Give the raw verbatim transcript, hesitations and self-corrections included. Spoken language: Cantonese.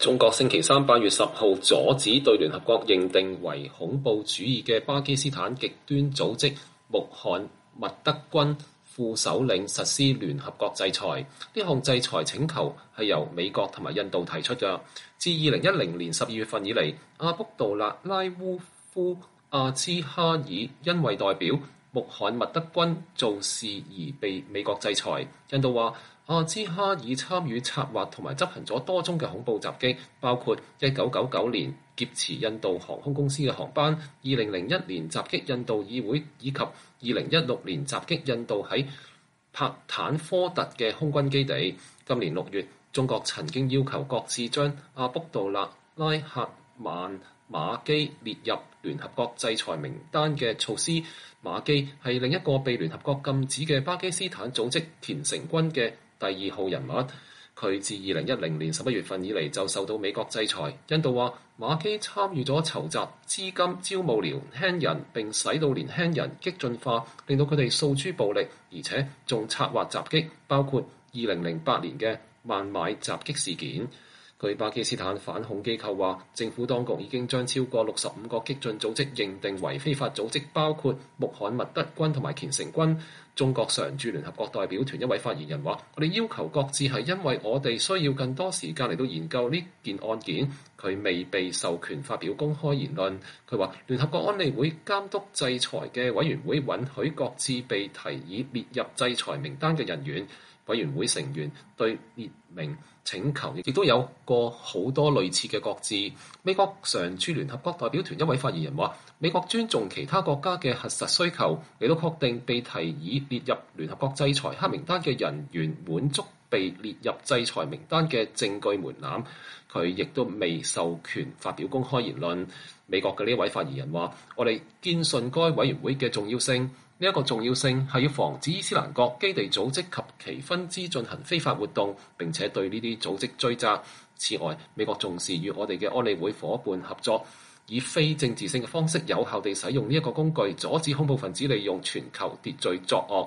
中國星期三八月十號阻止對聯合國認定為恐怖主義嘅巴基斯坦極端組織穆罕默德軍副首領實施聯合國制裁。呢項制裁請求係由美國同埋印度提出嘅。自二零一零年十二月份以嚟，阿卜杜勒拉烏夫阿茲哈爾因為代表穆罕默德軍做事而被美國制裁。印度話阿茲哈爾參與策劃同埋執行咗多宗嘅恐怖襲擊，包括一九九九年劫持印度航空公司嘅航班，二零零一年襲擊印度議會，以及二零一六年襲擊印度喺帕坦科特嘅空軍基地。今年六月，中國曾經要求擱置將阿卜杜勒拉赫曼馬基列入聯合國制裁名單嘅措施。馬基係另一個被聯合國禁止嘅巴基斯坦組織虔誠軍嘅第二號人物。佢自二零一零年十一月份以嚟就受到美國制裁。印度話馬基參與咗籌集資金、招募年輕人，並使到年輕人激進化，令到佢哋訴諸暴力，而且仲策劃襲擊，包括二零零八年嘅孟買襲擊事件。據巴基斯坦反恐機構話，政府當局已經將超過六十五個激進組織認定為非法組織，包括穆罕默德軍同埋虔誠軍。中國常駐聯合國代表團一位發言人話：我哋要求擱置係因為我哋需要更多時間嚟到研究呢件案件。佢未被授權發表公開言論。佢話聯合國安理會監督制裁嘅委員會允許擱置被提議列入制裁名單嘅人員。委員會成員對列明請求亦都有過好多類似嘅擱置。美國常駐聯合國代表團一位發言人話：美國尊重其他國家嘅核實需求，嚟到確定被提議列入聯合國制裁黑名單嘅人員滿足被列入制裁名單嘅證據門檻。佢亦都未授權發表公開言論。美國嘅呢位發言人話：我哋堅信該委員會嘅重要性。呢一個重要性係要防止伊斯蘭國基地組織及其分支進行非法活動，並且對呢啲組織追責。此外，美國重視與我哋嘅安理會夥伴合作，以非政治性嘅方式有效地使用呢一個工具，阻止恐怖分子利用全球秩序作惡。